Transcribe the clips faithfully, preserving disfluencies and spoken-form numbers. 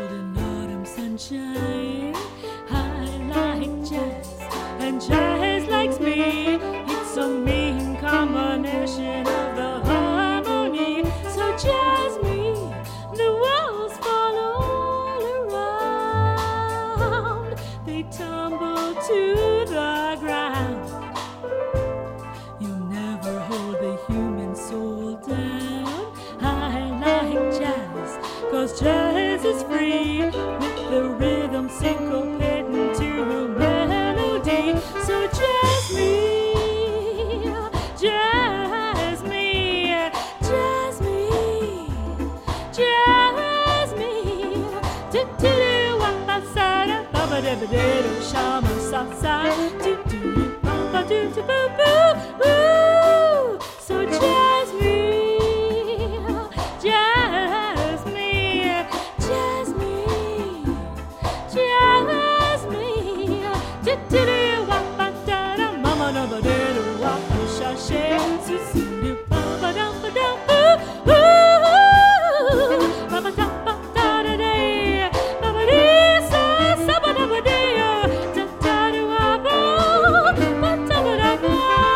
golden autumn sunshine. I like jazz, and jazz likes me. It's a mean combination of the harmony. So jazz me, the walls fall all around. They tumble to the ground. You never hold the human soul down. I like jazz, 'cause jazz is free, with the rhythm syncopating to melody. So jazz me, jazz me, jazz me, jazz me. Do-do-do, wap-a-sa-da, ba-ba-da-ba-da-do, shama-sa-sa, do-do-do, ba-ba-do-do-boo-boo. Ooh, so jazz me, jazz me, jazz me, jazz me. Do-do-do, wap-a-da-da, mama-da-ba-da-do, wap-a-sha-she, su-su-do, ba-ba-dum-ba-dum-boo. Ooh, ba-ba-da-ba-da-da-day, ba-ba-dee-sa-sa-ba-da-ba-dee, da-da-do-wa-ba, ba-da-ba-da-ba.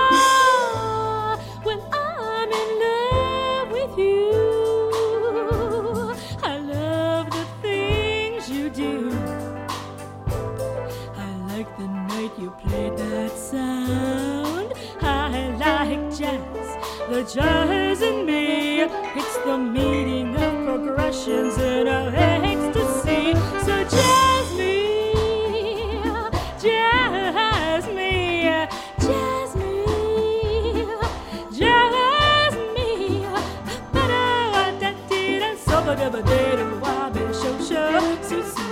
When I'm in love with you, I love the things you do. I like the night you played that sound. I like jazz, the jazz in me. It's the meaning of progressions in a ecstasy. So jazz me, jazz me, jazz me, jazz me. Ba-da-wa-da-dee-da, so-ba-da-ba-dee-da, wa-ba-sho-sho, su-su.